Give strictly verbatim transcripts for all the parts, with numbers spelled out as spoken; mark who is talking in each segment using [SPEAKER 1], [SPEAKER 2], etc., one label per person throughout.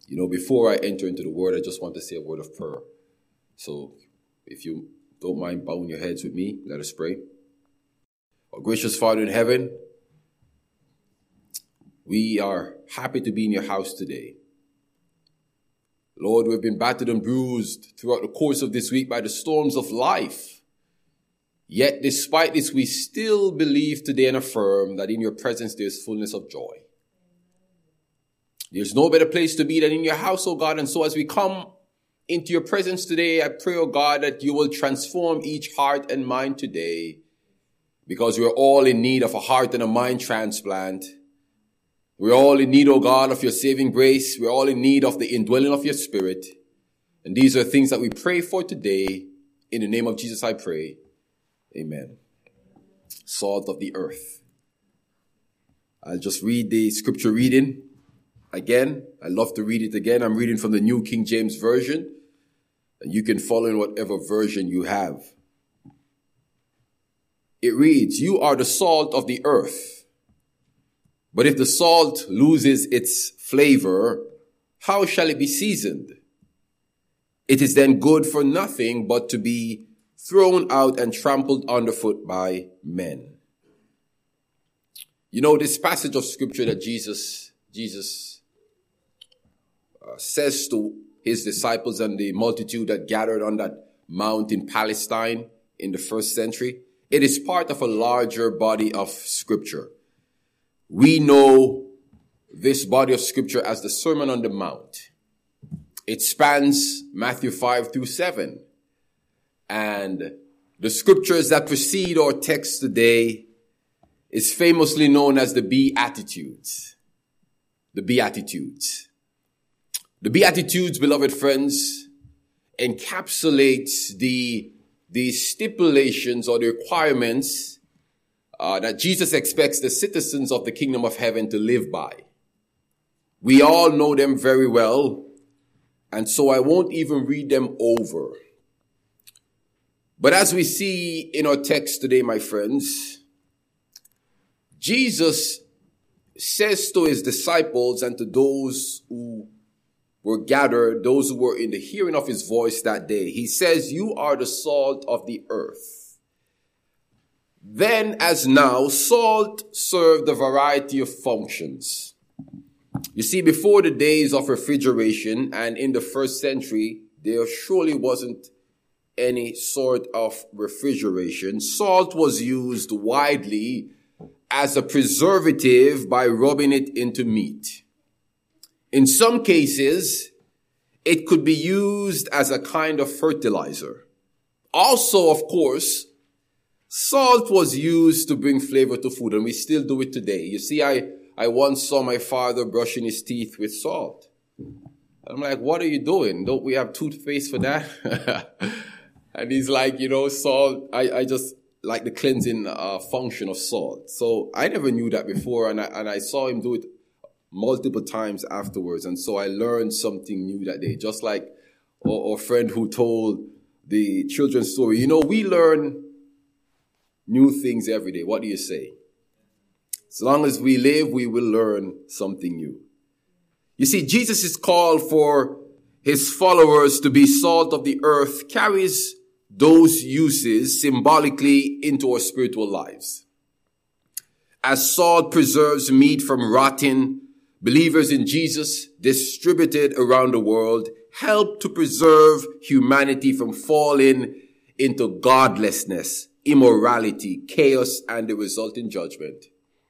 [SPEAKER 1] You know, before I enter into the word, I just want to say a word of prayer. So if you don't mind bowing your heads with me, let us pray. Our gracious Father in heaven, we are happy to be in your house today. Lord, we've been battered and bruised throughout the course of this week by the storms of life. Yet despite this, we still believe today and affirm that in your presence there is fullness of joy. There's no better place to be than in your house, oh God. And so as we come into your presence today, I pray, oh God, that you will transform each heart and mind today, because we're all in need of a heart and a mind transplant. We're all in need, oh God, of your saving grace. We're all in need of the indwelling of your Spirit. And these are things that we pray for today. In the name of Jesus, I pray. Amen. Salt of the earth. I'll just read the scripture reading again. I love to read it again. I'm reading from the New King James Version, and you can follow in whatever version you have. It reads, "You are the salt of the earth. But if the salt loses its flavor, how shall it be seasoned? It is then good for nothing but to be thrown out and trampled underfoot by men." You know, this passage of scripture that Jesus, Jesus uh, says to his disciples and the multitude that gathered on that mount in Palestine in the first century, it is part of a larger body of scripture. We know this body of scripture as the Sermon on the Mount. It spans Matthew five through seven. And the scriptures that precede our text today is famously known as the Beatitudes. The Beatitudes. The Beatitudes, beloved friends, encapsulates the, the stipulations or the requirements Uh, that Jesus expects the citizens of the kingdom of heaven to live by. We all know them very well, and so I won't even read them over. But as we see in our text today, my friends, Jesus says to his disciples and to those who were gathered, those who were in the hearing of his voice that day, he says, "You are the salt of the earth." Then as now, salt served a variety of functions. You see, before the days of refrigeration and in the first century, there surely wasn't any sort of refrigeration. Salt was used widely as a preservative by rubbing it into meat. In some cases, it could be used as a kind of fertilizer. Also, of course, salt was used to bring flavor to food, and we still do it today. You see, I, I once saw my father brushing his teeth with salt. I'm like, "What are you doing? Don't we have toothpaste for that?" And he's like, you know, salt, I, I just like the cleansing uh, function of salt. So I never knew that before, and I, and I saw him do it multiple times afterwards. And so I learned something new that day, just like our, our friend who told the children's story. You know, we learn new things every day. What do you say? As long as we live, we will learn something new. You see, Jesus' call for his followers to be salt of the earth carries those uses symbolically into our spiritual lives. As salt preserves meat from rotting, believers in Jesus, distributed around the world, help to preserve humanity from falling into godlessness, immorality, chaos, and the resulting judgment.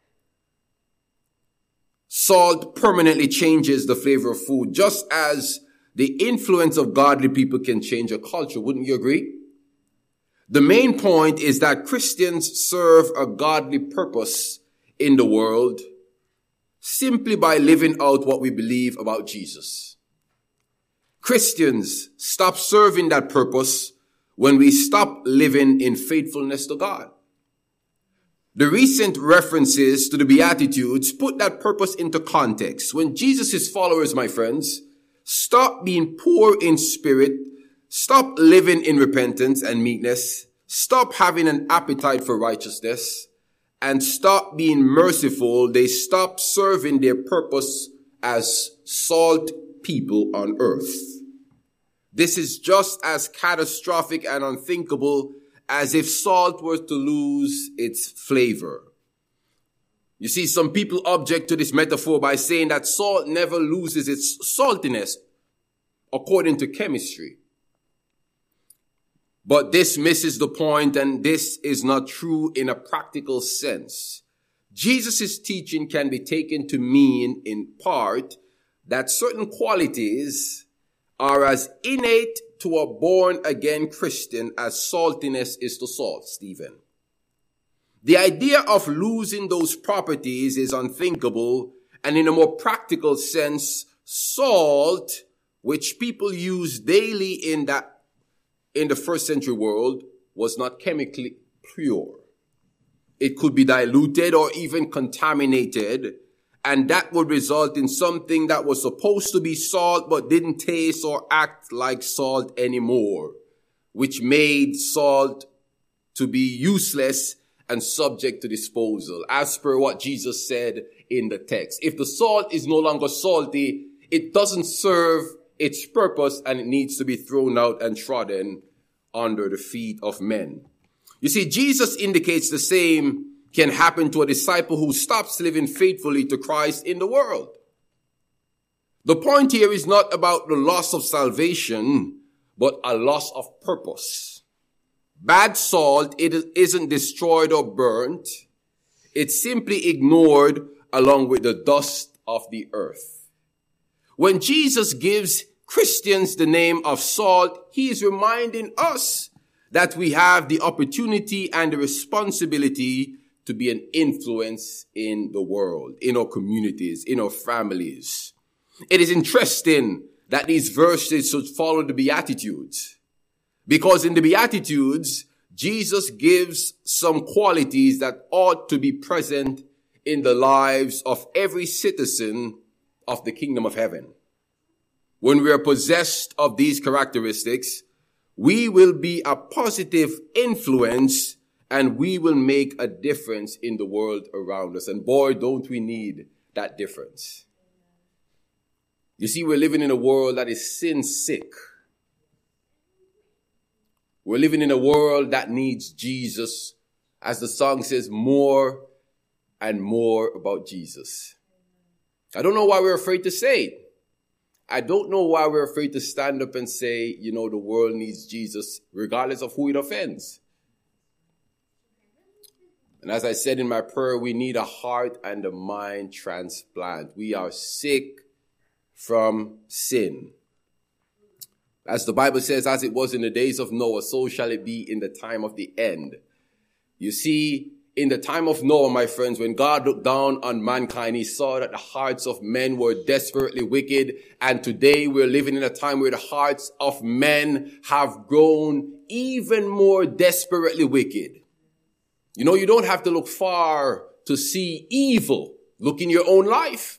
[SPEAKER 1] Salt permanently changes the flavor of food, just as the influence of godly people can change a culture. Wouldn't you agree? The main point is that Christians serve a godly purpose in the world simply by living out what we believe about Jesus. Christians stop serving that purpose when we stop living in faithfulness to God. The recent references to the Beatitudes put that purpose into context. When Jesus' followers, my friends, stop being poor in spirit, stop living in repentance and meekness, stop having an appetite for righteousness, and stop being merciful, they stop serving their purpose as salt people on earth. This is just as catastrophic and unthinkable as if salt were to lose its flavor. You see, some people object to this metaphor by saying that salt never loses its saltiness according to chemistry. But this misses the point, and this is not true in a practical sense. Jesus' teaching can be taken to mean, in part, that certain qualities are as innate to a born-again Christian as saltiness is to salt, Stephen. The idea of losing those properties is unthinkable, and in a more practical sense, salt, which people use daily in that in the first century world, was not chemically pure. It could be diluted or even contaminated, and that would result in something that was supposed to be salt but didn't taste or act like salt anymore, which made salt to be useless and subject to disposal, as per what Jesus said in the text. If the salt is no longer salty, it doesn't serve its purpose, and it needs to be thrown out and trodden under the feet of men. You see, Jesus indicates the same can happen to a disciple who stops living faithfully to Christ in the world. The point here is not about the loss of salvation, but a loss of purpose. Bad salt, it isn't destroyed or burnt. It's simply ignored along with the dust of the earth. When Jesus gives Christians the name of salt, he is reminding us that we have the opportunity and the responsibility to be an influence in the world, in our communities, in our families. It is interesting that these verses should follow the Beatitudes, because in the Beatitudes, Jesus gives some qualities that ought to be present in the lives of every citizen of the kingdom of heaven. When we are possessed of these characteristics, we will be a positive influence and we will make a difference in the world around us. And boy, don't we need that difference. You see, we're living in a world that is sin sick. We're living in a world that needs Jesus, as the song says, more and more about Jesus. I don't know why we're afraid to say it. I don't know why we're afraid to stand up and say, you know, the world needs Jesus, regardless of who it offends. And as I said in my prayer, we need a heart and a mind transplant. We are sick from sin. As the Bible says, as it was in the days of Noah, so shall it be in the time of the end. You see, in the time of Noah, my friends, when God looked down on mankind, he saw that the hearts of men were desperately wicked. And today we're living in a time where the hearts of men have grown even more desperately wicked. You know, you don't have to look far to see evil. Look in your own life.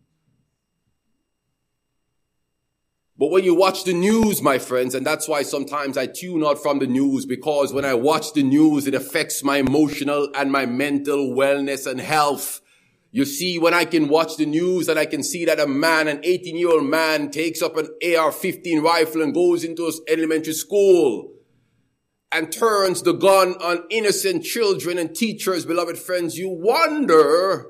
[SPEAKER 1] But when you watch the news, my friends, and that's why sometimes I tune out from the news, because when I watch the news, it affects my emotional and my mental wellness and health. You see, when I can watch the news and I can see that a man, an eighteen-year-old man, takes up an A R fifteen rifle and goes into his elementary school and turns the gun on innocent children and teachers, beloved friends, you wonder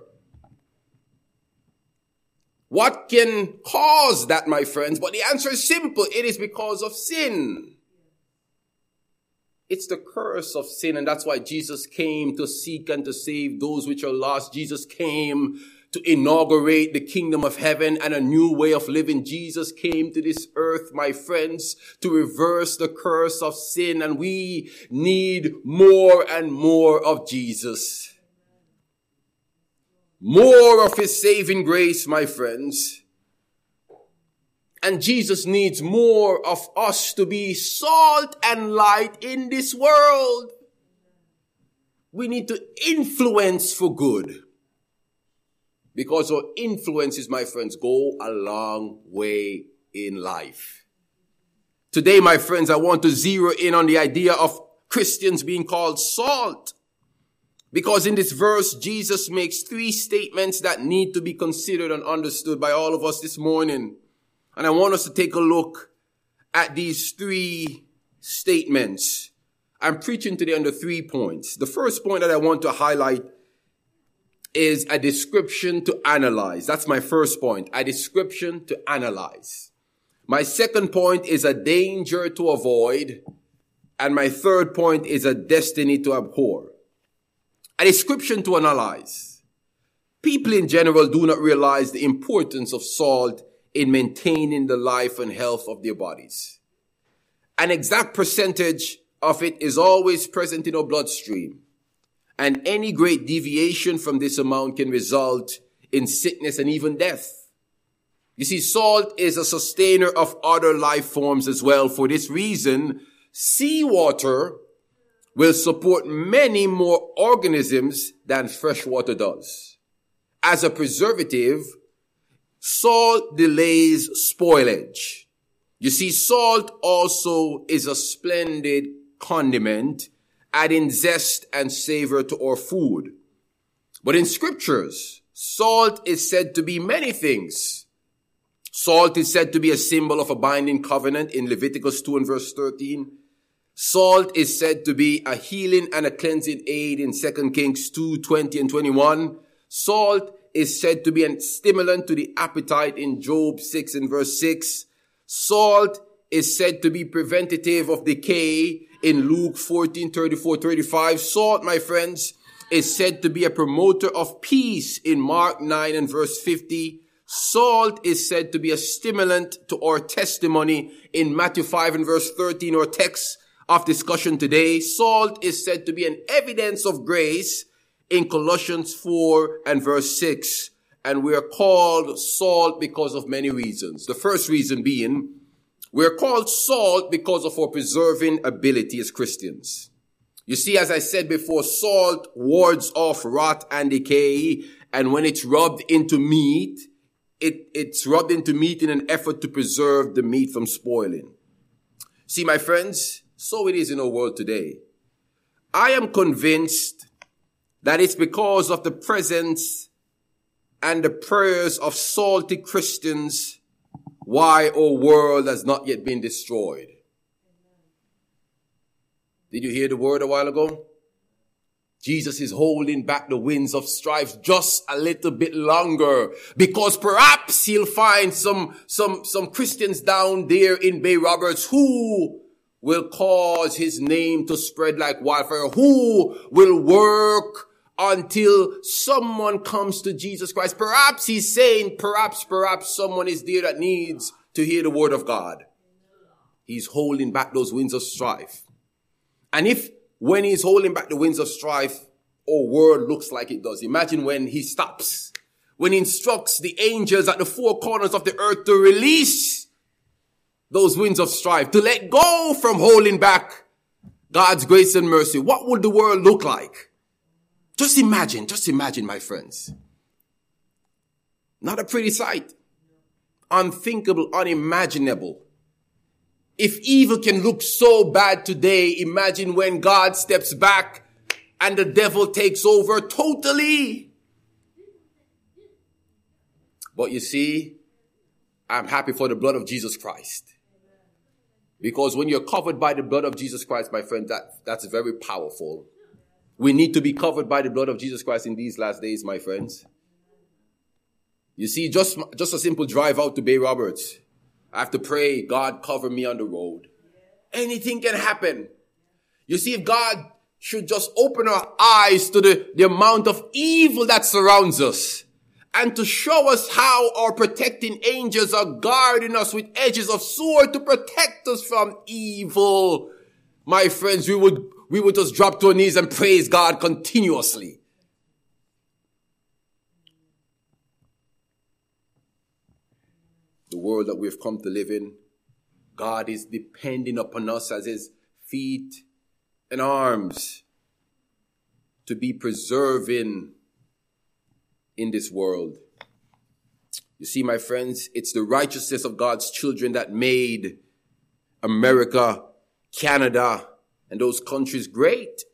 [SPEAKER 1] what can cause that, my friends? But the answer is simple. It is because of sin. It's the curse of sin, and that's why Jesus came to seek and to save those which are lost. Jesus came to inaugurate the kingdom of heaven and a new way of living. Jesus came to this earth, my friends, to reverse the curse of sin, and we need more and more of Jesus. More of his saving grace, my friends. And Jesus needs more of us to be salt and light in this world. We need to influence for good. Because our influences, my friends, go a long way in life. Today, my friends, I want to zero in on the idea of Christians being called salt. Because in this verse, Jesus makes three statements that need to be considered and understood by all of us this morning. And I want us to take a look at these three statements. I'm preaching today on the three points. The first point that I want to highlight is a description to analyze. That's my first point, a description to analyze. My second point is a danger to avoid. And my third point is a destiny to abhor. A description to analyze. People in general do not realize the importance of salt in maintaining the life and health of their bodies. An exact percentage of it is always present in our bloodstream, and any great deviation from this amount can result in sickness and even death. You see, salt is a sustainer of other life forms as well. For this reason, seawater will support many more organisms than fresh water does. As a preservative, salt delays spoilage. You see, salt also is a splendid condiment, adding zest and savor to our food. But in scriptures, salt is said to be many things. Salt is said to be a symbol of a binding covenant in Leviticus two and verse thirteen. Salt is said to be a healing and a cleansing aid in Second Kings two, twenty and twenty-one. Salt is said to be a stimulant to the appetite in Job six and verse six. Salt is said to be preventative of decay in Luke fourteen, thirty-four, thirty-five. Salt, my friends, is said to be a promoter of peace in Mark nine and verse fifty. Salt is said to be a stimulant to our testimony in Matthew five and verse thirteen, our text of discussion today. Salt is said to be an evidence of grace in Colossians four and verse six. And we are called salt because of many reasons. The first reason being, we are called salt because of our preserving ability as Christians. You see, as I said before, salt wards off rot and decay. And when it's rubbed into meat, it, it's rubbed into meat in an effort to preserve the meat from spoiling. See, my friends, so it is in our world today. I am convinced that it's because of the presence and the prayers of salty Christians why our world has not yet been destroyed. Did you hear the word a while ago? Jesus is holding back the winds of strife just a little bit longer because perhaps he'll find some, some, some Christians down there in Bay Roberts who will cause his name to spread like wildfire, who will work until someone comes to Jesus Christ. Perhaps he's saying, perhaps, perhaps someone is there that needs to hear the word of God. He's holding back those winds of strife. And if when he's holding back the winds of strife, our world looks like it does. Imagine when he stops, when he instructs the angels at the four corners of the earth to release those winds of strife, to let go from holding back God's grace and mercy. What would the world look like? Just imagine, just imagine, my friends. Not a pretty sight. Unthinkable, unimaginable. If evil can look so bad today, imagine when God steps back and the devil takes over totally. But you see, I'm happy for the blood of Jesus Christ. Because when you're covered by the blood of Jesus Christ, my friend, that, that's very powerful. We need to be covered by the blood of Jesus Christ in these last days, my friends. You see, just, just a simple drive out to Bay Roberts. I have to pray, God, cover me on the road. Anything can happen. You see, if God should just open our eyes to the, the amount of evil that surrounds us and to show us how our protecting angels are guarding us with edges of sword to protect us from evil, my friends, we would, we would just drop to our knees and praise God continuously. The world that we've come to live in, God is depending upon us as his feet and arms to be preserving in this world. You see, my friends, it's the righteousness of God's children that made America, Canada, and those countries great.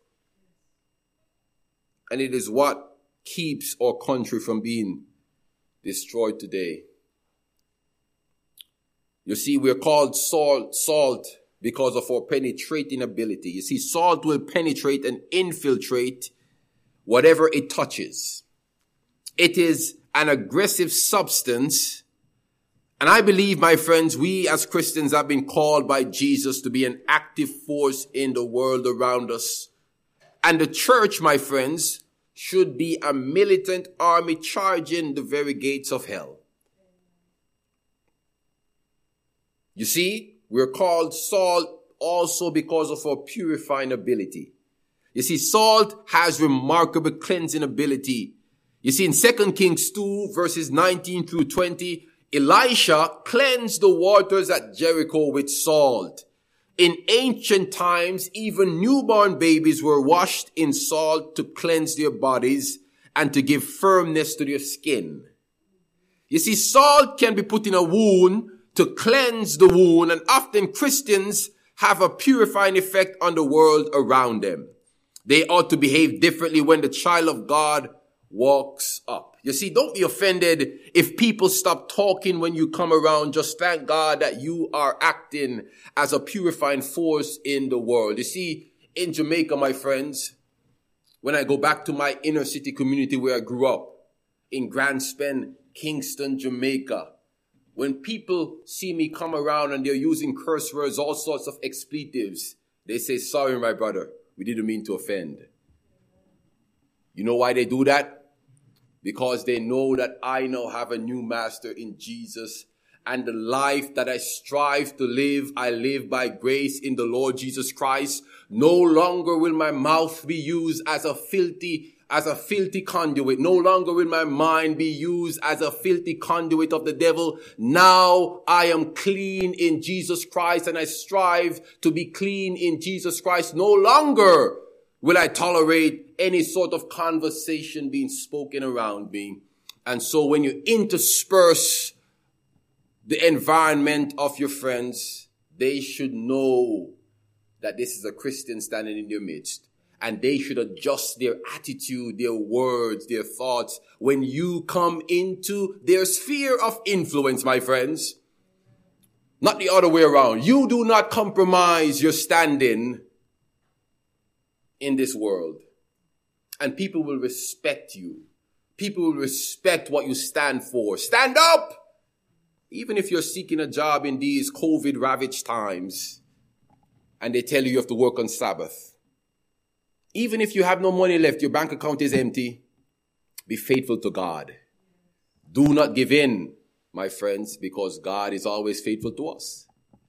[SPEAKER 1] And it is what keeps our country from being destroyed today. You see, we're called salt, salt because of our penetrating ability. You see, salt will penetrate and infiltrate whatever it touches. It is an aggressive substance. And I believe, my friends, we as Christians have been called by Jesus to be an active force in the world around us. And the church, my friends, should be a militant army charging the very gates of hell. You see, we're called salt also because of our purifying ability. You see, salt has remarkable cleansing ability. You see, in Second Kings two, verses nineteen through twenty, Elisha cleansed the waters at Jericho with salt. In ancient times, even newborn babies were washed in salt to cleanse their bodies and to give firmness to their skin. You see, salt can be put in a wound to cleanse the wound, and often Christians have a purifying effect on the world around them. They ought to behave differently when the child of God walks up. You see, don't be offended if people stop talking when you come around. Just thank God that you are acting as a purifying force in the world. You see, in Jamaica, my friends, when I go back to my inner city community where I grew up, in Grand Spen, Kingston, Jamaica, when people see me come around and they're using curse words, all sorts of expletives, they say, sorry, my brother, we didn't mean to offend. You know why they do that? Because they know that I now have a new master in Jesus, and the life that I strive to live, I live by grace in the Lord Jesus Christ. No longer will my mouth be used as a filthy as a filthy conduit. No longer will my mind be used as a filthy conduit of the devil. Now I am clean in Jesus Christ, and I strive to be clean in Jesus Christ. No longer will I tolerate any sort of conversation being spoken around me. And so when you intersperse the environment of your friends, they should know that this is a Christian standing in their midst. And they should adjust their attitude, their words, their thoughts when you come into their sphere of influence, my friends. Not the other way around. You do not compromise your standing in this world. And people will respect you. People will respect what you stand for. Stand up! Even if you're seeking a job in these COVID-ravaged times and they tell you you have to work on Sabbath. Even if you have no money left, your bank account is empty, be faithful to God. Do not give in, my friends, because God is always faithful to us.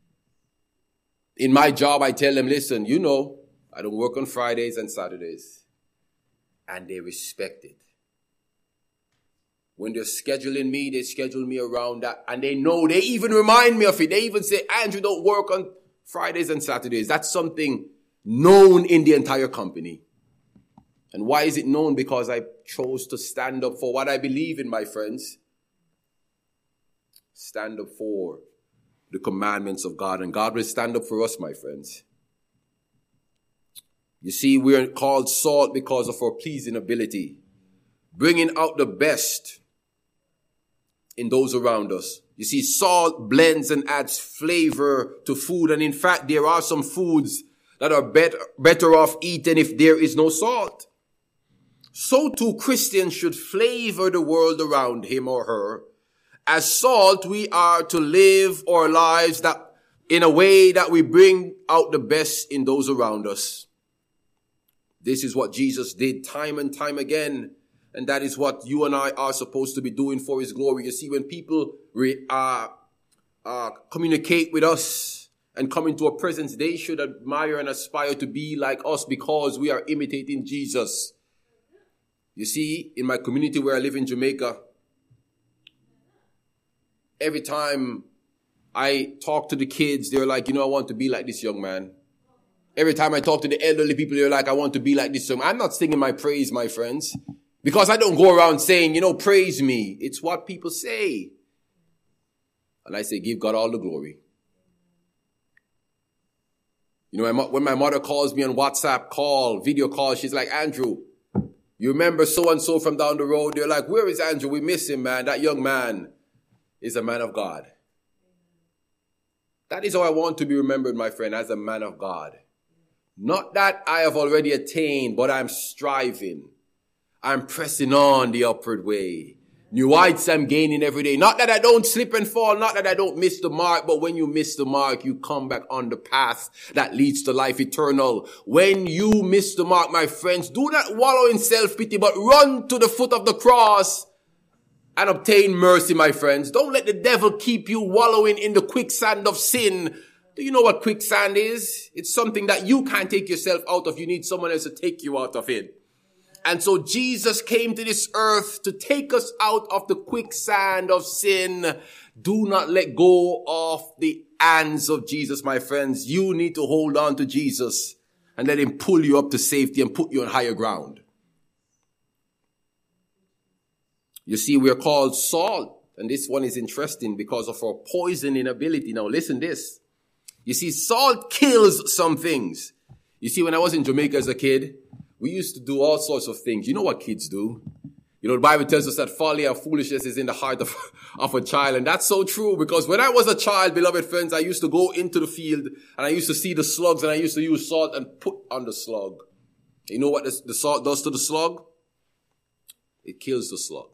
[SPEAKER 1] In my job, I tell them, listen, you know, I don't work on Fridays and Saturdays. And they respect it. When they're scheduling me, they schedule me around that. And they know, they even remind me of it. They even say, Andrew, don't work on Fridays and Saturdays. That's something known in the entire company. And why is it known? Because I chose to stand up for what I believe in, my friends. Stand up for the commandments of God. And God will stand up for us, my friends. You see, we're called salt because of our pleasing ability, bringing out the best in those around us. You see, salt blends and adds flavor to food. And in fact, there are some foods that are better, better off eaten if there is no salt. So too, Christians should flavor the world around him or her. As salt, we are to live our lives that in a way that we bring out the best in those around us. This is what Jesus did time and time again. And that is what you and I are supposed to be doing for his glory. You see, when people re, uh, uh, communicate with us and come into our presence, they should admire and aspire to be like us because we are imitating Jesus. You see, in my community where I live in Jamaica, every time I talk to the kids, they're like, you know, I want to be like this young man. Every time I talk to the elderly people, they're like, I want to be like this young man. I'm not singing my praise, my friends, because I don't go around saying, you know, praise me. It's what people say. And I say, give God all the glory. You know, when my mother calls me on WhatsApp call, video call, she's like, Andrew, you remember so-and-so from down the road? They're like, where is Andrew? We miss him, man. That young man is a man of God. That is how I want to be remembered, my friend, as a man of God. Not that I have already attained, but I'm striving. I'm pressing on the upward way. New heights I'm gaining every day. Not that I don't slip and fall, not that I don't miss the mark, but when you miss the mark, you come back on the path that leads to life eternal. When you miss the mark, my friends, do not wallow in self-pity, but run to the foot of the cross and obtain mercy, my friends. Don't let the devil keep you wallowing in the quicksand of sin. Do you know what quicksand is? It's something that you can't take yourself out of. You need someone else to take you out of it. And so Jesus came to this earth to take us out of the quicksand of sin. Do not let go of the hands of Jesus, my friends. You need to hold on to Jesus and let him pull you up to safety and put you on higher ground. You see, we are called salt. And this one is interesting because of our poisoning ability. Now listen this. You see, salt kills some things. You see, when I was in Jamaica as a kid, we used to do all sorts of things. You know what kids do? You know, the Bible tells us that folly and foolishness is in the heart of, of a child. And that's so true because when I was a child, beloved friends, I used to go into the field and I used to see the slugs and I used to use salt and put on the slug. You know what the, the salt does to the slug? It kills the slug.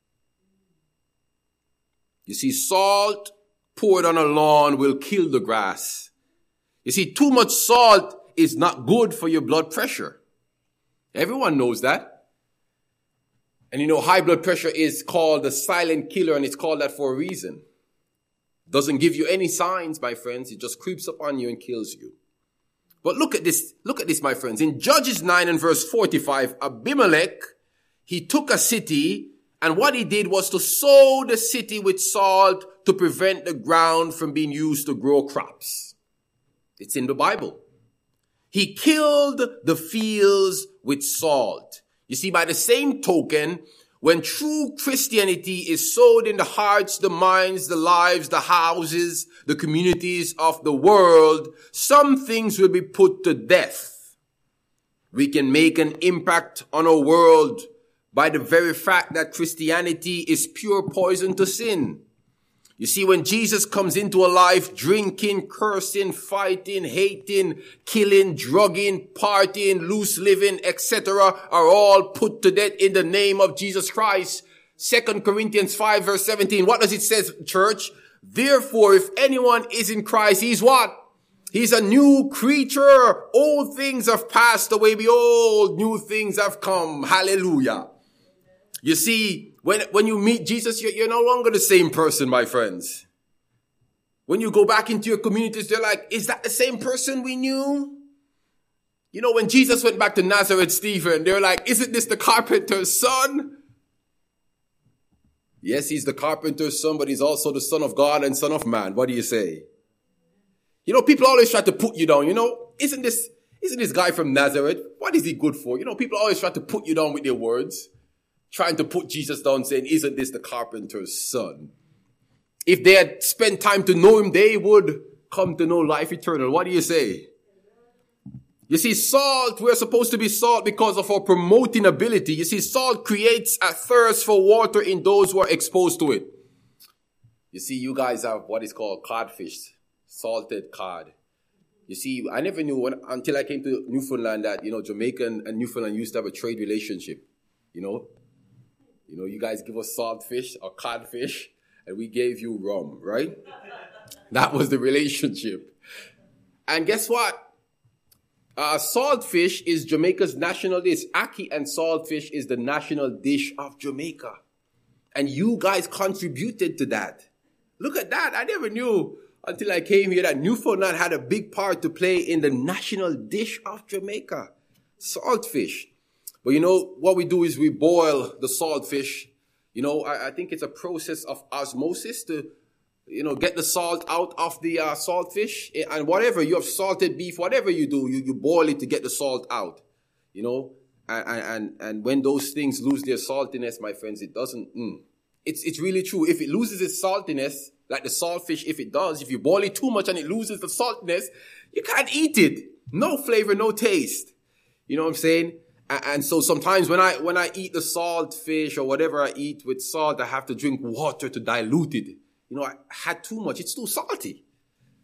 [SPEAKER 1] You see, salt poured on a lawn will kill the grass. You see, too much salt is not good for your blood pressure. Everyone knows that. And you know, high blood pressure is called the silent killer, and it's called that for a reason. Doesn't give you any signs, my friends. It just creeps up on you and kills you. But look at this. Look at this, my friends. In Judges nine and verse forty-five, Abimelech, he took a city, and what he did was to sow the city with salt to prevent the ground from being used to grow crops. It's in the Bible. He killed the fields with salt. You see, by the same token, when true Christianity is sowed in the hearts, the minds, the lives, the houses, the communities of the world, some things will be put to death. We can make an impact on our world by the very fact that Christianity is pure poison to sin. You see, when Jesus comes into a life, drinking, cursing, fighting, hating, killing, drugging, partying, loose living, et cetera are all put to death in the name of Jesus Christ. Second Corinthians five verse seventeen. What does it say, church? Therefore, if anyone is in Christ, he's what? He's a new creature. Old things have passed away. Behold, new things have come. Hallelujah. You see, when, when you meet Jesus, you're, you're no longer the same person, my friends. When you go back into your communities, they're like, is that the same person we knew? You know, when Jesus went back to Nazareth, Stephen, they're like, isn't this the carpenter's son? Yes, he's the carpenter's son, but he's also the son of God and son of man. What do you say? You know, people always try to put you down. You know, isn't this, isn't this guy from Nazareth? What is he good for? You know, people always try to put you down with their words. Trying to put Jesus down, saying, isn't this the carpenter's son? If they had spent time to know him, they would come to know life eternal. What do you say? You see, salt, we're supposed to be salt because of our promoting ability. You see, salt creates a thirst for water in those who are exposed to it. You see, you guys have what is called codfish, salted cod. You see, I never knew when, until I came to Newfoundland that, you know, Jamaica and Newfoundland used to have a trade relationship, you know. You know, you guys give us saltfish or codfish, and we gave you rum, right? That was the relationship. And guess what? Uh, saltfish is Jamaica's national dish. Ackee and saltfish is the national dish of Jamaica. And you guys contributed to that. Look at that. I never knew until I came here that Newfoundland had a big part to play in the national dish of Jamaica. Saltfish. But you know, what we do is we boil the saltfish. You know, I, I think it's a process of osmosis to, you know, get the salt out of the uh, saltfish. And whatever, you have salted beef, whatever you do, you, you boil it to get the salt out. You know, and, and, and when those things lose their saltiness, my friends, it doesn't, mm, it's, it's really true. If it loses its saltiness, like the saltfish, if it does, if you boil it too much and it loses the saltiness, you can't eat it. No flavor, no taste. You know what I'm saying? And so sometimes when I, when I eat the salt fish or whatever I eat with salt, I have to drink water to dilute it. You know, I had too much. It's too salty.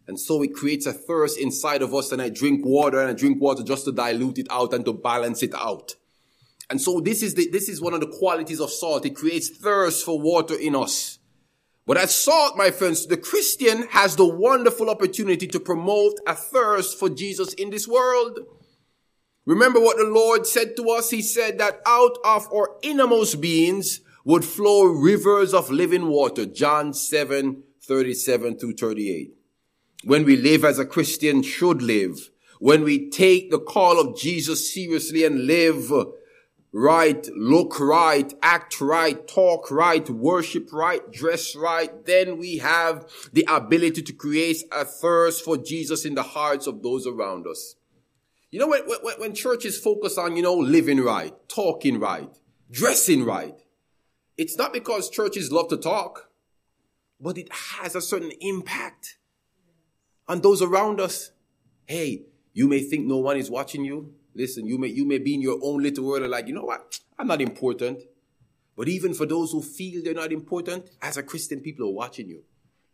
[SPEAKER 1] And so it creates a thirst inside of us, and I drink water and I drink water just to dilute it out and to balance it out. And so this is the, this is one of the qualities of salt. It creates thirst for water in us. But as salt, my friends, the Christian has the wonderful opportunity to promote a thirst for Jesus in this world. Remember what the Lord said to us? He said that out of our innermost beings would flow rivers of living water. John seven, thirty-seven through thirty-eight. When we live as a Christian should live, when we take the call of Jesus seriously and live right, look right, act right, talk right, worship right, dress right, then we have the ability to create a thirst for Jesus in the hearts of those around us. You know, when, when, when churches focus on, you know, living right, talking right, dressing right, it's not because churches love to talk, but it has a certain impact on those around us. Hey, you may think no one is watching you. Listen, you may, you may be in your own little world and like, you know what? I'm not important. But even for those who feel they're not important, as a Christian, people are watching you.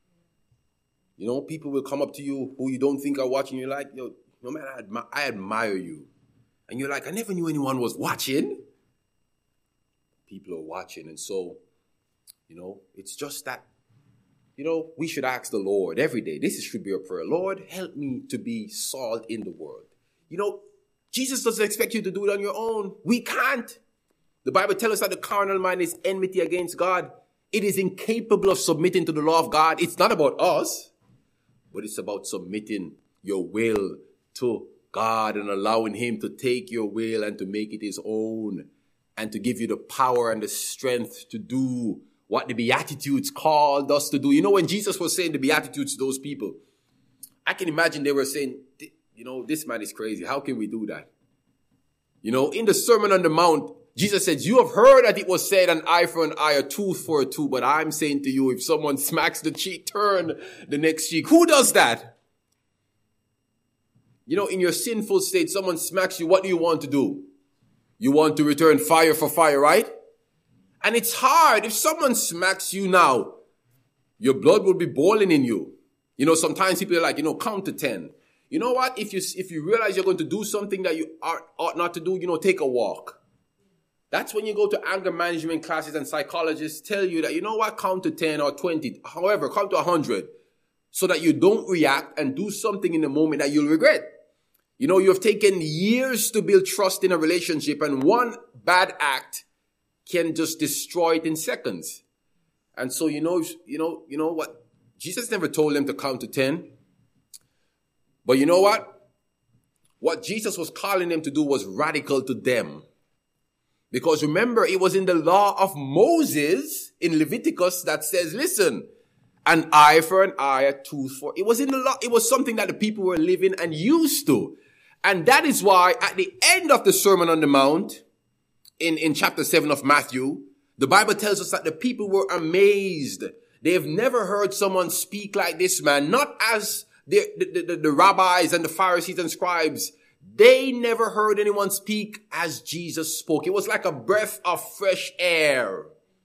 [SPEAKER 1] You know, people will come up to you who you don't think are watching you like, yo, no man, I, admi- I admire you. And you're like, I never knew anyone was watching. People are watching. And so, you know, it's just that, you know, we should ask the Lord every day. This should be a prayer. Lord, help me to be salt in the world. You know, Jesus doesn't expect you to do it on your own. We can't. The Bible tells us that the carnal mind is enmity against God. It is incapable of submitting to the law of God. It's not about us, but it's about submitting your will to God and allowing him to take your will and to make it his own and to give you the power and the strength to do what the Beatitudes called us to do. You know, when Jesus was saying the Beatitudes to those people, I can imagine they were saying, you know, this man is crazy. How can we do that? You know, in the Sermon on the Mount, Jesus said, you have heard that it was said an eye for an eye, a tooth for a tooth. But I'm saying to you, if someone smacks the cheek, turn the next cheek. Who does that? You know, in your sinful state, someone smacks you. What do you want to do? You want to return fire for fire, right? And it's hard. If someone smacks you now, your blood will be boiling in you. You know, sometimes people are like, you know, count to ten. You know what? If you, if you realize you're going to do something that you are, ought not to do, you know, take a walk. That's when you go to anger management classes and psychologists tell you that, you know what? Count to ten or twenty. However, count to one hundred so that you don't react and do something in the moment that you'll regret. You know, you have taken years to build trust in a relationship, and one bad act can just destroy it in seconds. And so, you know, you know, you know what? Jesus never told them to count to ten. But you know what? What Jesus was calling them to do was radical to them. Because remember, it was in the law of Moses in Leviticus that says, listen, an eye for an eye, a tooth for... It was in the law. It was something that the people were living and used to. And that is why at the end of the Sermon on the Mount, in, in chapter seven of Matthew, the Bible tells us that the people were amazed. They have never heard someone speak like this man, not as the, the, the, the rabbis and the Pharisees and scribes. They never heard anyone speak as Jesus spoke. It was like a breath of fresh air.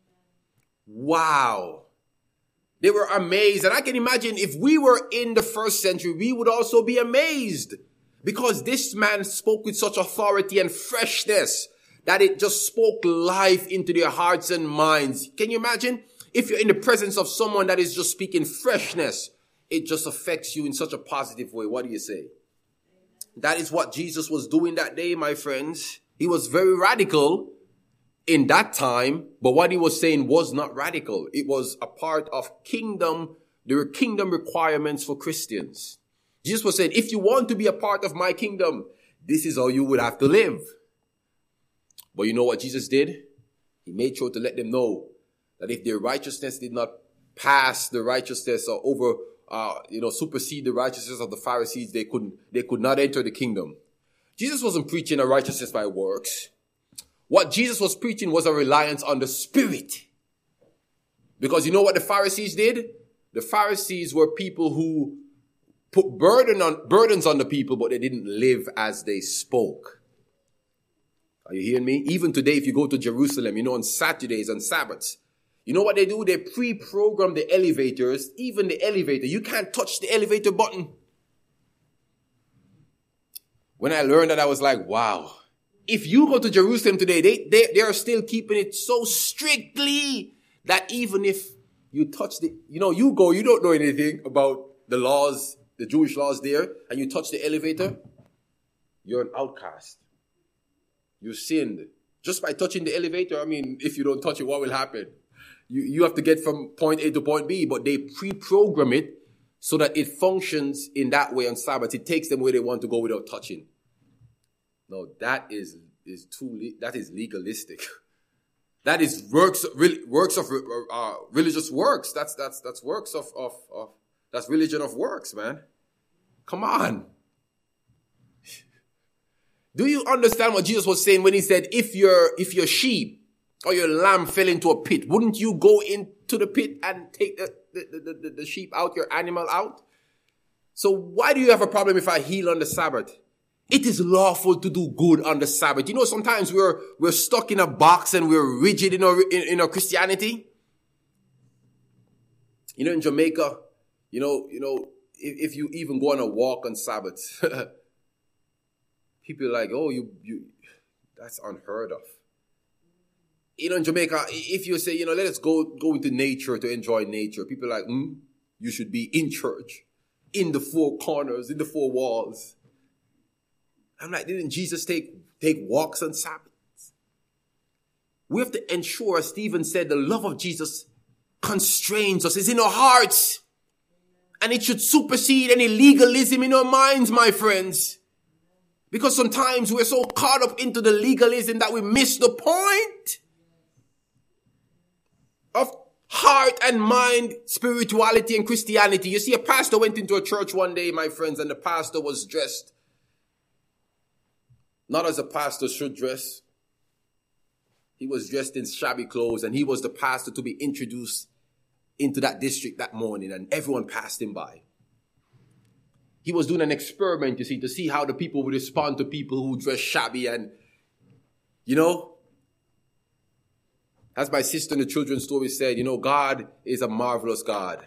[SPEAKER 1] Wow. They were amazed. And I can imagine if we were in the first century, we would also be amazed. Because this man spoke with such authority and freshness that it just spoke life into their hearts and minds. Can you imagine? If you're in the presence of someone that is just speaking freshness, it just affects you in such a positive way. What do you say? That is what Jesus was doing that day, my friends. He was very radical in that time, but what he was saying was not radical. It was a part of kingdom. There were kingdom requirements for Christians. Jesus was saying, if you want to be a part of my kingdom, this is how you would have to live. But you know what Jesus did? He made sure to let them know that if their righteousness did not pass the righteousness or over, uh, you know, supersede the righteousness of the Pharisees, they couldn't, they could not enter the kingdom. Jesus wasn't preaching a righteousness by works. What Jesus was preaching was a reliance on the Spirit. Because you know what the Pharisees did? The Pharisees were people who put burden on, burdens on the people, but they didn't live as they spoke. Are you hearing me? Even today, if you go to Jerusalem, you know, on Saturdays and Sabbaths, You know what they do? They pre-program the elevators, even the elevator. You can't touch the elevator button. When I learned that, I was like, wow. If you go to Jerusalem today, they, they, they are still keeping it so strictly that even if you touch the, you know, you go, you don't know anything about the laws, the Jewish laws there, and you touch the elevator, you're an outcast. You sinned. Just by touching the elevator, I mean, if you don't touch it, what will happen? You, you have to get from point A to point B, but they pre-program it so that it functions in that way on Sabbath. It takes them where they want to go without touching. No, that is, is too, that is legalistic. That is works, works of, uh, religious works. That's, that's, that's works of, of, of, that's religion of works, man. Come on. Do you understand what Jesus was saying when he said, if your, if your sheep or your lamb fell into a pit, wouldn't you go into the pit and take the, the, the, the, the sheep out, your animal out? So why do you have a problem if I heal on the Sabbath? It is lawful to do good on the Sabbath. You know, sometimes we're, we're stuck in a box and we're rigid in our, in, in our Christianity. You know, in Jamaica, you know, you know, if, if you even go on a walk on Sabbath, people are like, oh, you, you, that's unheard of. You know, in Jamaica, if you say, you know, let us go, go into nature to enjoy nature, people are like, hmm, you should be in church, in the four corners, in the four walls. I'm like, didn't Jesus take, take walks on Sabbath? We have to ensure, as Stephen said, the love of Jesus constrains us. It's in our hearts. And it should supersede any legalism in our minds, my friends. Because sometimes we're so caught up into the legalism that we miss the point of heart and mind, spirituality and Christianity. You see, a pastor went into a church one day, my friends, and the pastor was dressed not as a pastor should dress. He was dressed in shabby clothes, and he was the pastor to be introduced into that district that morning, and everyone passed him by. He was doing an experiment, you see, to see how the people would respond to people who dress shabby. And, you know, as my sister in the children's story said, you know, God is a marvelous God.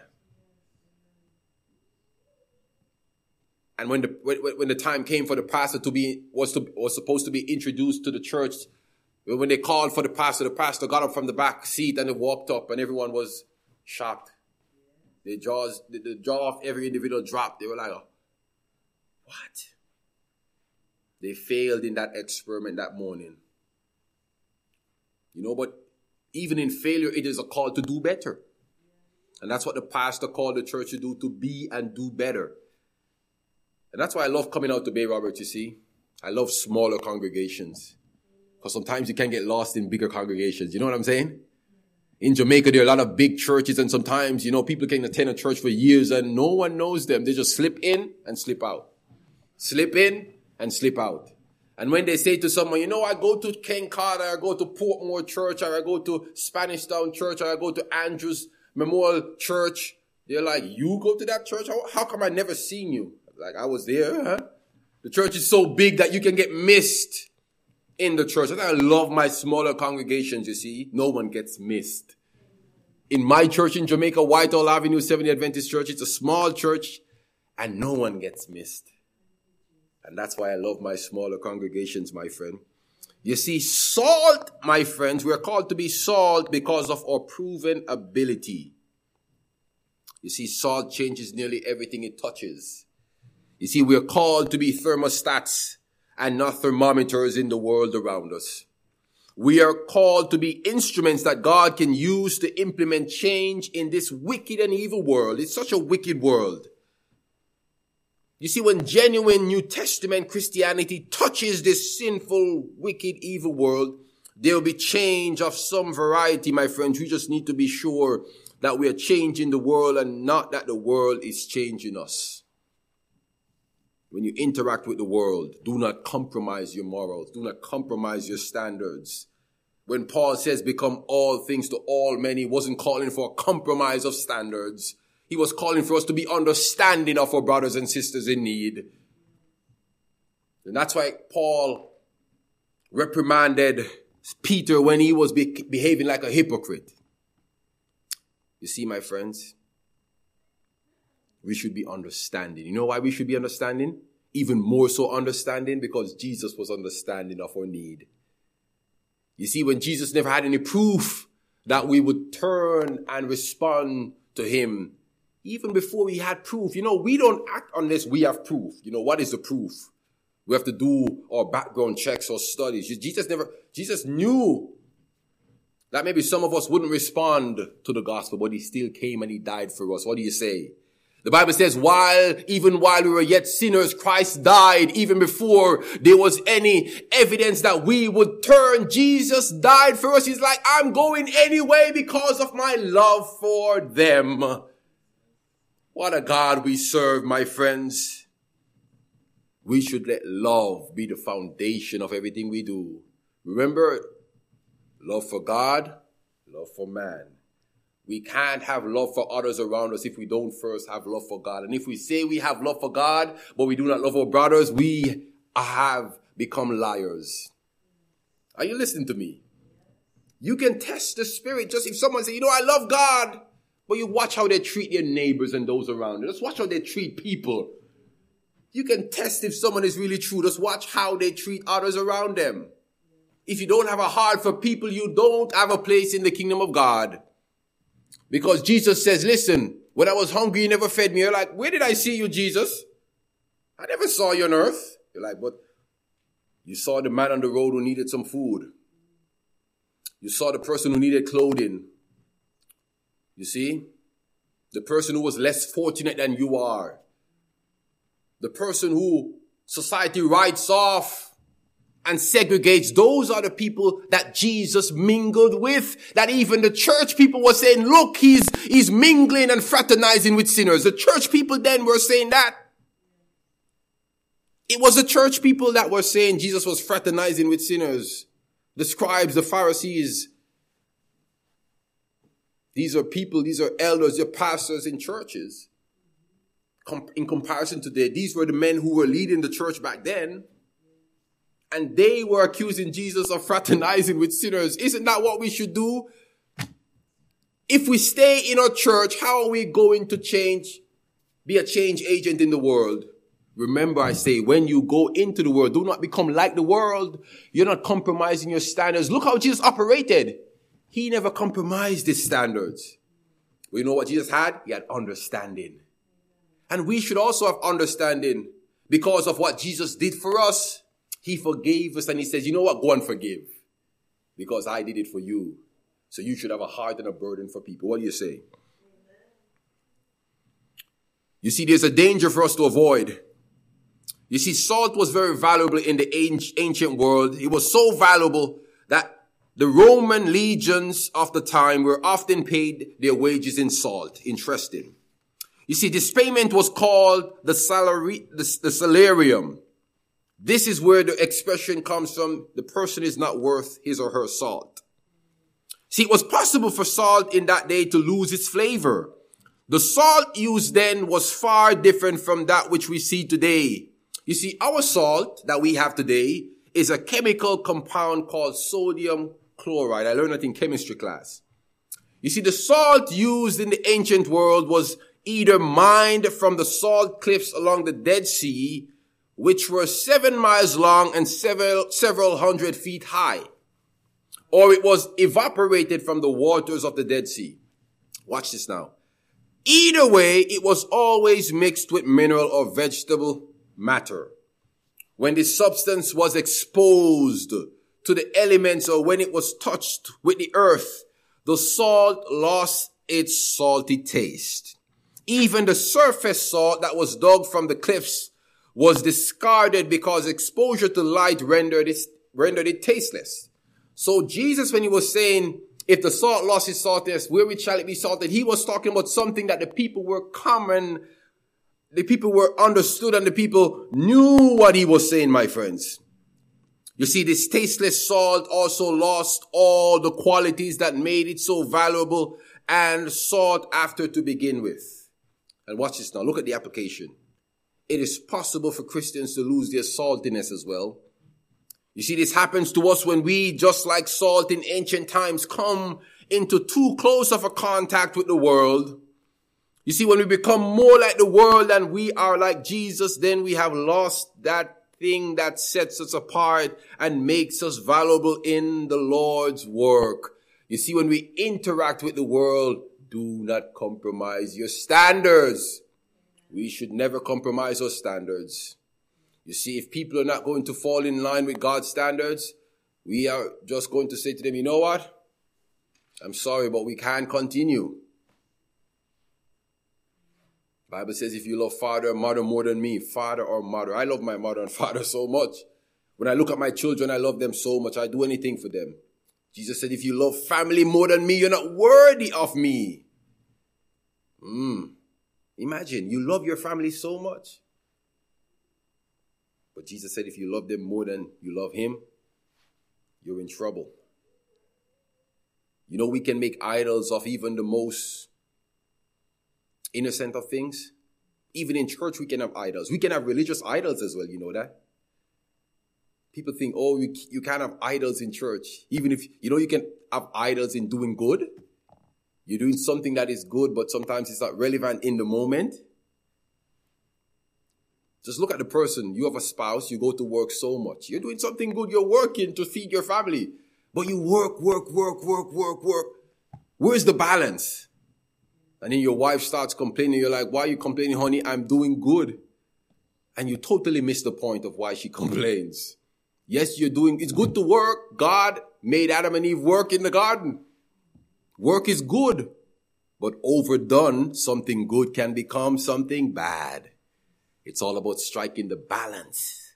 [SPEAKER 1] And when the when, when the time came for the pastor to be was to was supposed to be introduced to the church, when they called for the pastor, the pastor got up from the back seat and they walked up, and everyone was shocked. Their jaws, the, the jaw of every individual dropped. They were like, what? They failed in that experiment that morning. You know, but even in failure, it is a call to do better. And that's what the pastor called the church to do, to be and do better. And that's why I love coming out to Bay Robert, you see. I love smaller congregations. Because sometimes you can get lost in bigger congregations. You know what I'm saying? In Jamaica, there are a lot of big churches, and sometimes, you know, people can attend a church for years and no one knows them. They just slip in and slip out. Slip in and slip out. And when they say to someone, you know, I go to Ken Carter, I go to Portmore Church, or I go to Spanish Town Church, or I go to Andrews Memorial Church, they're like, you go to that church? How, how come I never seen you? Like, I was there, huh? The church is so big that you can get missed in the church. And I love my smaller congregations, you see. No one gets missed. In my church in Jamaica, Whitehall Avenue, Seventh-day Adventist Church, it's a small church and no one gets missed. And that's why I love my smaller congregations, my friend. You see, salt, my friends, we're called to be salt because of our proven ability. You see, salt changes nearly everything it touches. You see, we're called to be thermostats and not thermometers in the world around us. We are called to be instruments that God can use to implement change in this wicked and evil world. It's such a wicked world. You see, when genuine New Testament Christianity touches this sinful, wicked, evil world, there will be change of some variety, my friends. We just need to be sure that we are changing the world and not that the world is changing us. When you interact with the world, do not compromise your morals. Do not compromise your standards. When Paul says become all things to all men, he wasn't calling for a compromise of standards. He was calling for us to be understanding of our brothers and sisters in need. And that's why Paul reprimanded Peter when he was be- behaving like a hypocrite. You see, my friends, we should be understanding. You know why we should be understanding? Even more so understanding, because Jesus was understanding of our need. You see, when Jesus never had any proof that we would turn and respond to him, even before we had proof, you know, we don't act unless we have proof. You know, what is the proof? We have to do our background checks or studies. Jesus never, Jesus knew that maybe some of us wouldn't respond to the gospel, but he still came and he died for us. What do you say? The Bible says, while, even while we were yet sinners, Christ died. Even before there was any evidence that we would turn, Jesus died for us. He's like, I'm going anyway because of my love for them. What a God we serve, my friends. We should let love be the foundation of everything we do. Remember, love for God, love for man. We can't have love for others around us if we don't first have love for God. And if we say we have love for God, but we do not love our brothers, we have become liars. Are you listening to me? You can test the spirit. Just if someone says, you know, I love God, but you watch how they treat their neighbors and those around them. Just watch how they treat people. You can test if someone is really true. Just watch how they treat others around them. If you don't have a heart for people, you don't have a place in the kingdom of God. Because Jesus says, listen, when I was hungry, you never fed me. You're like, where did I see you, Jesus? I never saw you on earth. You're like, but you saw the man on the road who needed some food. You saw the person who needed clothing. You see? The person who was less fortunate than you are. The person who society writes off and segregates. Those are the people that Jesus mingled with. That even the church people were saying, look, he's, he's mingling and fraternizing with sinners. The church people then were saying that. It was the church people that were saying Jesus was fraternizing with sinners. The scribes, the Pharisees. These are people, these are elders, they're pastors in churches. Com- in comparison to today, these were the men who were leading the church back then. And they were accusing Jesus of fraternizing with sinners. Isn't that what we should do? If we stay in our church, how are we going to change, be a change agent in the world? Remember, I say, when you go into the world, do not become like the world. You're not compromising your standards. Look how Jesus operated. He never compromised his standards. We know what Jesus had? He had understanding. And we should also have understanding because of what Jesus did for us. He forgave us and he says, you know what? Go and forgive because I did it for you. So you should have a heart and a burden for people. What do you say? You see, there's a danger for us to avoid. You see, salt was very valuable in the ancient world. It was so valuable that the Roman legions of the time were often paid their wages in salt. Interesting. You see, this payment was called the salary, the, the salarium. This is where the expression comes from. The person is not worth his or her salt. See, it was possible for salt in that day to lose its flavor. The salt used then was far different from that which we see today. You see, our salt that we have today is a chemical compound called sodium chloride. I learned that in chemistry class. You see, the salt used in the ancient world was either mined from the salt cliffs along the Dead Sea, which were seven miles long and several, several hundred feet high. Or it was evaporated from the waters of the Dead Sea. Watch this now. Either way, it was always mixed with mineral or vegetable matter. When the substance was exposed to the elements or when it was touched with the earth, the salt lost its salty taste. Even the surface salt that was dug from the cliffs was discarded because exposure to light rendered it, rendered it tasteless. So Jesus, when he was saying, if the salt lost its saltiness, wherewith shall it be salted? He was talking about something that the people were common, the people were understood and the people knew what he was saying, my friends. You see, this tasteless salt also lost all the qualities that made it so valuable and sought after to begin with. And watch this now. Look at the application. It is possible for Christians to lose their saltiness as well. You see, this happens to us when we, just like salt in ancient times, come into too close of a contact with the world, you see, when we become more like the world than we are like Jesus, then we have lost that thing that sets us apart and makes us valuable in the Lord's work. You see, when we interact with the world, do not compromise your standards. We should never compromise our standards. You see, if people are not going to fall in line with God's standards, we are just going to say to them, you know what? I'm sorry, but we can't continue. The Bible says if you love father or mother more than me, father or mother. I love my mother and father so much. When I look at my children, I love them so much. I do anything for them. Jesus said, if you love family more than me, you're not worthy of me. Mm. Imagine, you love your family so much. But Jesus said, if you love them more than you love him, you're in trouble. You know, we can make idols of even the most innocent of things. Even in church, we can have idols. We can have religious idols as well, you know that? People think, oh, you, you can't have idols in church. Even if, you know, you can have idols in doing good. You're doing something that is good, but sometimes it's not relevant in the moment. Just look at the person. You have a spouse. You go to work so much. You're doing something good. You're working to feed your family. But you work, work, work, work, work, work. Where's the balance? And then your wife starts complaining. You're like, why are you complaining, honey? I'm doing good. And you totally miss the point of why she complains. Yes, you're doing, it's good to work. God made Adam and Eve work in the garden. Work is good. But overdone, something good can become something bad. It's all about striking the balance.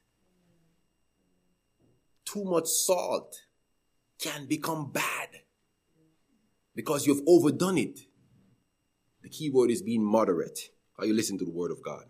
[SPEAKER 1] Too much salt can become bad because you've overdone it. The key word is being moderate. Are you listening to the word of God?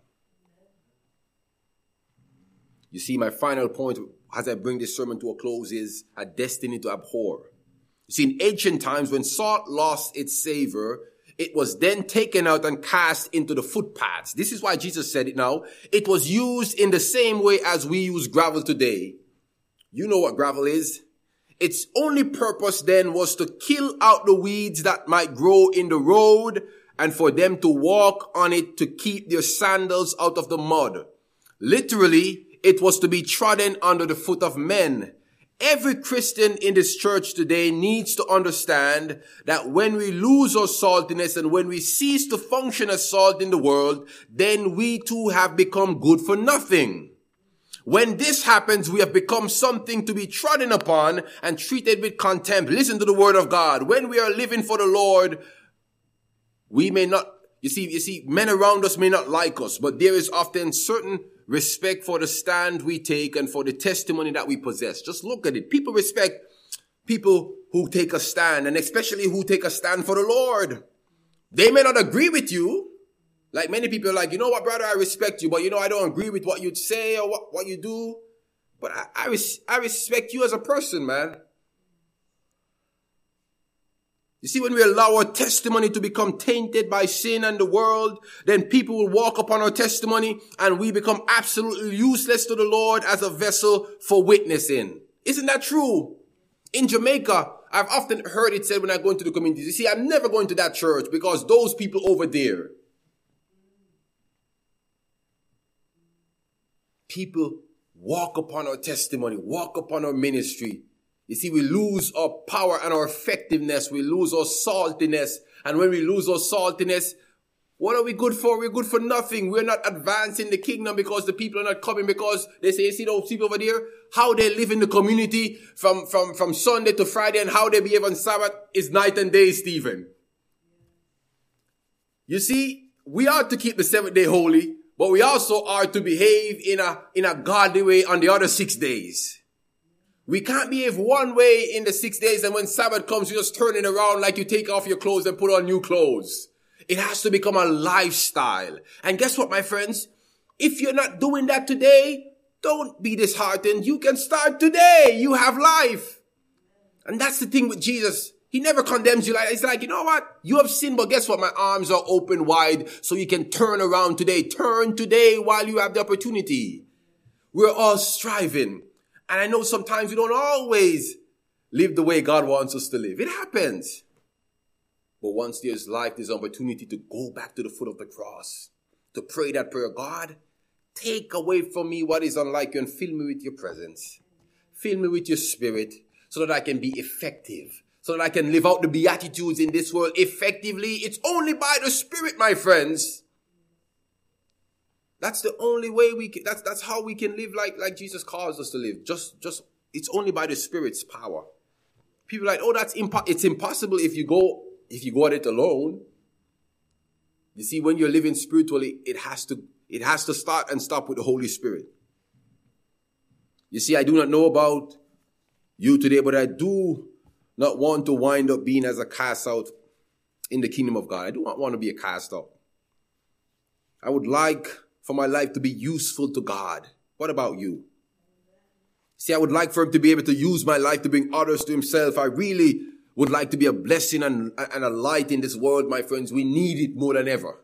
[SPEAKER 1] You see, my final point as I bring this sermon to a close is a destiny to abhor. You see, in ancient times when salt lost its savor, it was then taken out and cast into the footpaths. This is why Jesus said it now. It was used in the same way as we use gravel today. You know what gravel is? Its only purpose then was to kill out the weeds that might grow in the road and for them to walk on it to keep their sandals out of the mud. Literally, it was to be trodden under the foot of men. Every Christian in this church today needs to understand that when we lose our saltiness and when we cease to function as salt in the world, then we too have become good for nothing. When this happens, we have become something to be trodden upon and treated with contempt. Listen to the word of God. When we are living for the Lord, we may not, you see, you see, men around us may not like us, but there is often certain respect for the stand we take and for the testimony that we possess. Just look at it. People respect people who take a stand, and especially who take a stand for the Lord. They may not agree with you. Like many people are like, you know what, brother, I respect you, but you know, I don't agree with what you'd say or what, what you do. But I, I, res- I respect you as a person, man. You see, when we allow our testimony to become tainted by sin and the world, then people will walk upon our testimony and we become absolutely useless to the Lord as a vessel for witnessing. Isn't that true? In Jamaica, I've often heard it said when I go into the communities, you see, I'm never going to that church because those people over there. People walk upon our testimony, walk upon our ministry. You see, we lose our power and our effectiveness. We lose our saltiness. And when we lose our saltiness, what are we good for? We're good for nothing. We're not advancing the kingdom because the people are not coming because they say, you see those people over there, how they live in the community from, from, from Sunday to Friday and how they behave on Sabbath is night and day, Stephen. You see, we are to keep the seventh day holy, but we also are to behave in a, in a godly way on the other six days. We can't behave one way in the six days and when Sabbath comes, you just turn it around like you take off your clothes and put on new clothes. It has to become a lifestyle. And guess what, my friends? If you're not doing that today, don't be disheartened. You can start today. You have life. And that's the thing with Jesus. He never condemns you like that. He's like, you know what? You have sinned, but guess what? My arms are open wide so you can turn around today. Turn today while you have the opportunity. We're all striving. And I know sometimes we don't always live the way God wants us to live. It happens. But once there's life, there's opportunity to go back to the foot of the cross, to pray that prayer. God, take away from me what is unlike you and fill me with your presence. Fill me with your spirit so that I can be effective, so that I can live out the Beatitudes in this world effectively. It's only by the Spirit, my friends. That's the only way we can, that's, that's how we can live like, like Jesus calls us to live. Just, just, it's only by the Spirit's power. People are like, oh, that's impo- it's impossible if you go, if you go at it alone. You see, when you're living spiritually, it has to, it has to start and stop with the Holy Spirit. You see, I do not know about you today, but I do not want to wind up being as a cast out in the kingdom of God. I do not want to be a cast out. I would like for my life to be useful to God. What about you? See, I would like for him to be able to use my life to bring others to himself. I really would like to be a blessing and, and a light in this world, my friends. We need it more than ever.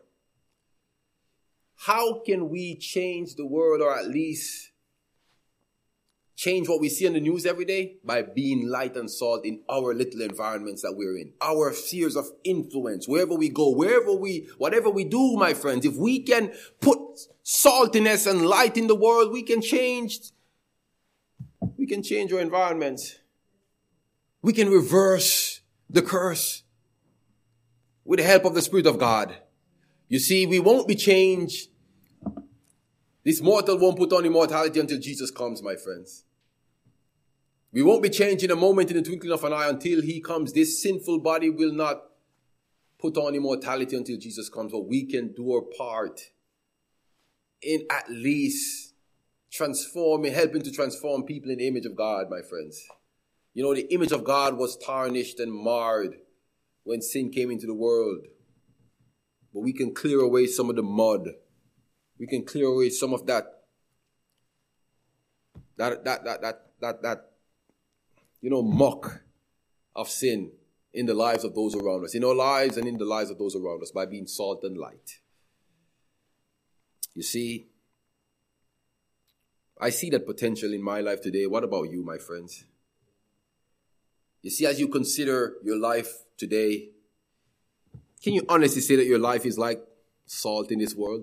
[SPEAKER 1] How can we change the world, or at least change what we see on the news every day? By being light and salt in our little environments that we're in. Our spheres of influence, wherever we go, wherever we, whatever we do, my friends. If we can put saltiness and light in the world, we can change, we can change our environments. We can reverse the curse with the help of the Spirit of God. You see, we won't be changed. This mortal won't put on immortality until Jesus comes, my friends. We won't be changed in a moment, in the twinkling of an eye, until he comes. This sinful body will not put on immortality until Jesus comes. But we can do our part in at least transforming, helping to transform people in the image of God, my friends. You know, the image of God was tarnished and marred when sin came into the world. But we can clear away some of the mud. We can clear away some of that, that, that, that, that, that, that, you know, muck of sin in the lives of those around us, in our lives and in the lives of those around us, by being salt and light. You see, I see that potential in my life today. What about you, my friends? You see, as you consider your life today, can you honestly say that your life is like salt in this world?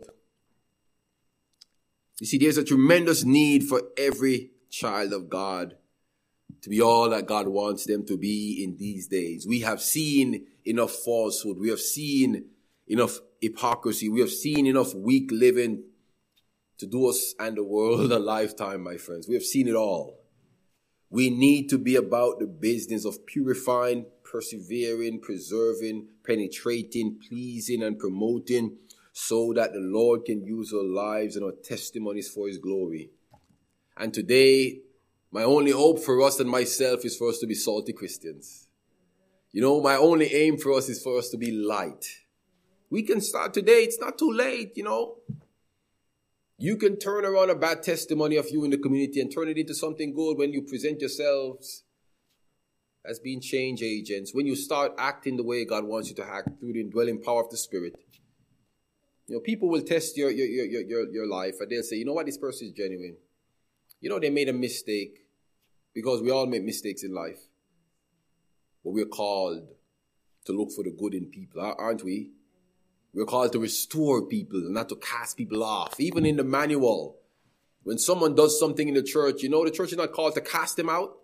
[SPEAKER 1] You see, there's a tremendous need for every child of God to be all that God wants them to be in these days. We have seen enough falsehood. We have seen enough hypocrisy. We have seen enough weak living to do us and the world a lifetime, my friends. We have seen it all. We need to be about the business of purifying, persevering, preserving, penetrating, pleasing, and promoting, so that the Lord can use our lives and our testimonies for his glory. And today, my only hope for us and myself is for us to be salty Christians. You know, my only aim for us is for us to be light. We can start today. It's not too late, you know. You can turn around a bad testimony of you in the community and turn it into something good when you present yourselves as being change agents. When you start acting the way God wants you to act through the indwelling power of the Spirit. You know, people will test your, your, your, your, your life, and they'll say, you know what, this person is genuine. You know, they made a mistake, because we all make mistakes in life. But we're called to look for the good in people, aren't we? We're called to restore people, not to cast people off. Even in the manual, when someone does something in the church, you know, the church is not called to cast them out.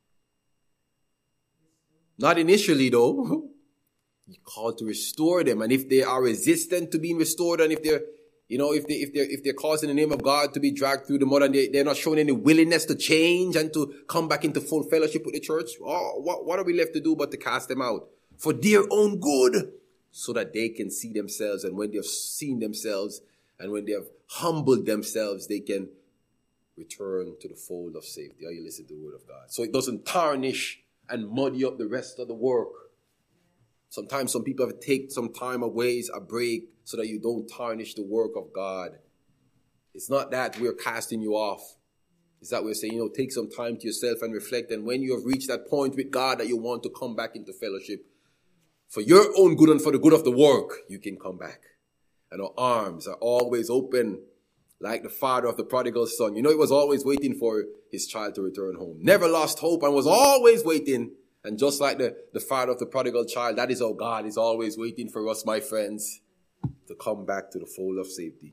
[SPEAKER 1] Not initially, though. You're called to restore them. And if they are resistant to being restored, and if they're, you know, if they, if they're, if they're causing the name of God to be dragged through the mud, and they, they're not showing any willingness to change and to come back into full fellowship with the church, oh, what, what are we left to do but to cast them out for their own good, so that they can see themselves, and when they have seen themselves and when they have humbled themselves, they can return to the fold of safety. Are you listening to the word of God? So it doesn't tarnish and muddy up the rest of the work. Sometimes some people have to take some time away, a break, so that you don't tarnish the work of God. It's not that we're casting you off. It's that we're saying, you know, take some time to yourself and reflect. And when you have reached that point with God that you want to come back into fellowship, for your own good and for the good of the work, you can come back. And our arms are always open, like the father of the prodigal son. You know, he was always waiting for his child to return home. Never lost hope and was always waiting And just like the, the father of the prodigal child, that is how God is always waiting for us, my friends, to come back to the fold of safety.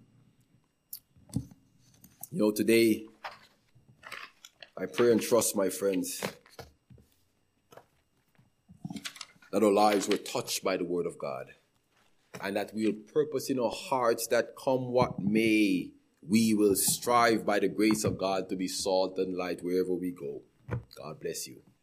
[SPEAKER 1] You know, today, I pray and trust, my friends, that our lives were touched by the word of God, and that we'll purpose in our hearts that come what may, we will strive by the grace of God to be salt and light wherever we go. God bless you.